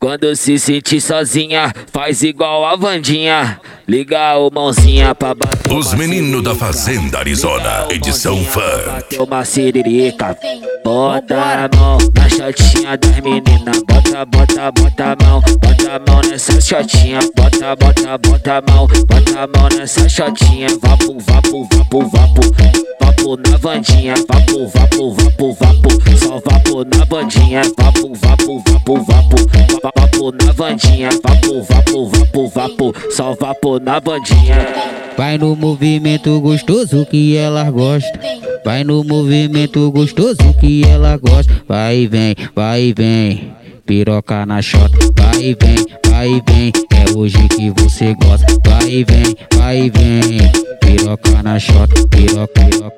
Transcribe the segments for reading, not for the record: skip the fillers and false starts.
Quando se sentir sozinha, faz igual a Vandinha. Liga o mãozinha pra bater. Os meninos da Fazenda Arizona, edição fã. Bater uma siririca. Bota a mão na shotinha das meninas. Bota, bota, bota a mão. Bota a mão nessa shotinha. Bota, bota, bota a mão. Bota a mão nessa shotinha. Vapo, vapo, vapo, vapo. Vapo na Vandinha. Vapo, vapo, vapo, vapo. Só vapo na Vandinha. Vapo, vapo, vapo, vapo. Vapo na Vandinha. Vapo, vapo, vapo, vapo. Só vapo na Vandinha. Vai no movimento gostoso que ela gosta. Vai no movimento gostoso que ela gosta. Vai e vem, piroca na chota. Vai e vem, é hoje que você gosta. Vai e vem, piroca na chota. Piroca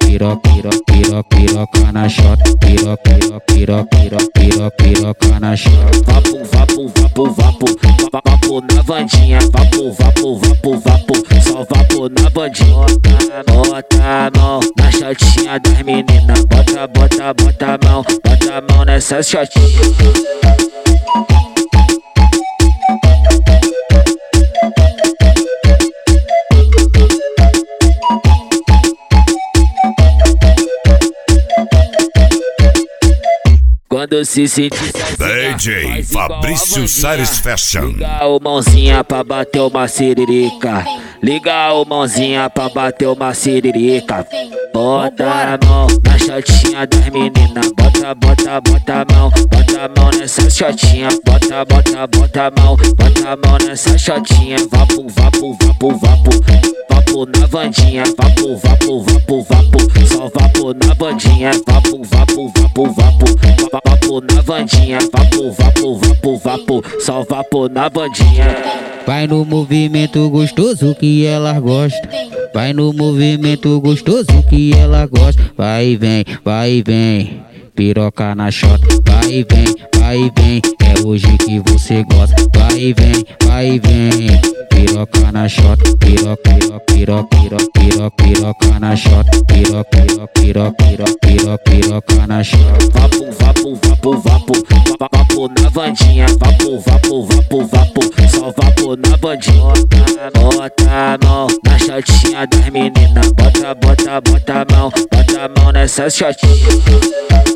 na chota. Piroca na chota. Vapo, vapo, vapo, vapo. Vapo na Vandinha. Vapo, vapo, vapo, vapo. Só vapo na Vandinha. Bota a mão na shotinha das meninas. Bota, bota, bota a mão. Bota a mão nessa shotinha. Quando se sentir sozinha, DJ Fabrício Salles Fashion. Liga o mãozinha pra bater uma siririca. Liga o mãozinha pra bater uma siririca. Bota a mão na shotinha das meninas. Bota, bota, bota a mão. Bota a mão nessa shotinha. Bota, bota, bota a mão. Bota a mão nessa shotinha. Vapo, vapo, vapo, vapo. Vapo na Vandinha. Vapo, vapo, vapo, vapo. Só vapo na Vandinha. Vapo, vapo, vapo, vapo. Vapo na Vandinha. Vapo, vapo, vapo, vapo. Só vapo na Vandinha. Vai no movimento gostoso que ela gosta. Vai no movimento gostoso que ela gosta. Vai e vem, piroca na chota. Vai e vem, é hoje que você gosta. Vai e vem, piroca na chota. Piroca na chota. Piroca na chota. Vapo, vapo, vapo, vapo. Vapo na Vandinha. Vapo, vapo, vapo, vapo. Só vapo na Vandinha. Bota a mão na shotinha das meninas. Bota, bota, bota a mão. Bota a mão nessa shotinha.